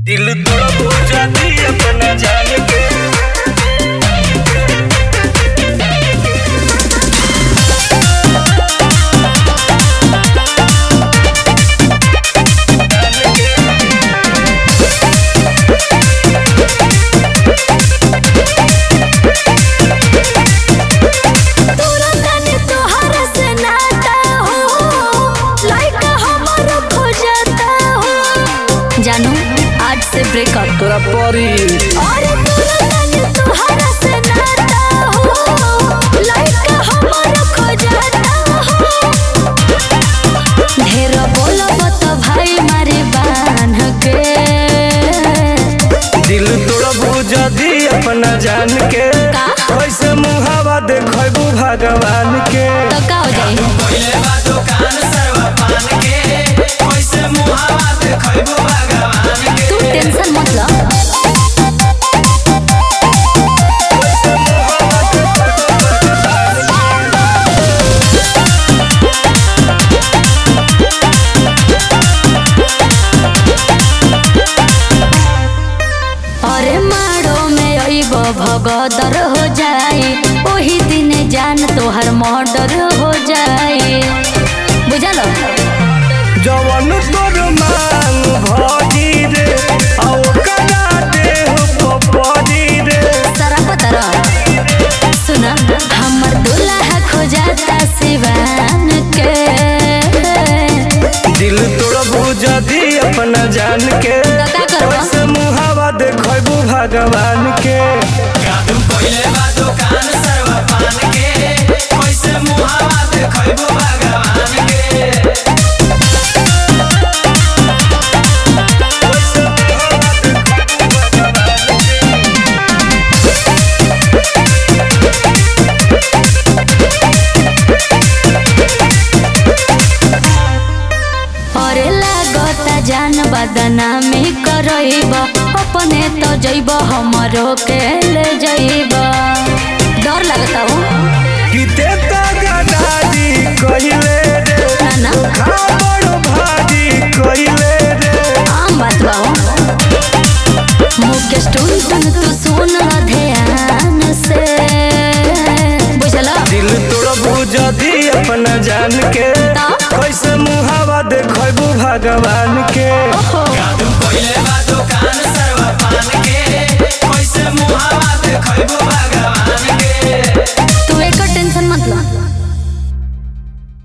दिल तोड़ जाती अपना जान के। जानू आज से ब्रेकअप तोरा परी और तुहरा से नाता हो लाइक हमर खोजता हो ढेर बोलब तो भाई मारे बांध के दिल तोड़ बुझदी अपना जान के। कैसे मुहावा देखबू भगवान के तो का हो जाई पहिले बा दुकान सरवा पान के कैसे मुहावा देखबू भगवान के। तू टेंशन मत ल भगदर हो जाए वही दिन जान तोहर मर्डर हो जाए बुझल जवन तोर मांग भजी रे औ कदा देह पपजी रे सारा पता सुना हमर दुल्हा खोजता सिवान के दिल तोड़ बुझदी अपना जान के। कैसे मुहावा देखबू भगवान के तू पहिले बा दुकान सरवा पान के कैसे मुहावा देखबू भगवान के। अरे लागता जान बदनामी करइब अपने तो जइब हमरो के ले जइब डर लगता हो किते तगदारी कहिले रे ना खाबड़ भाजी कहिले रे आम बात बा हो मुकेश टुन तू सुन ध्यान से बुझला दिल तोड़ बुझदी अपना जान के।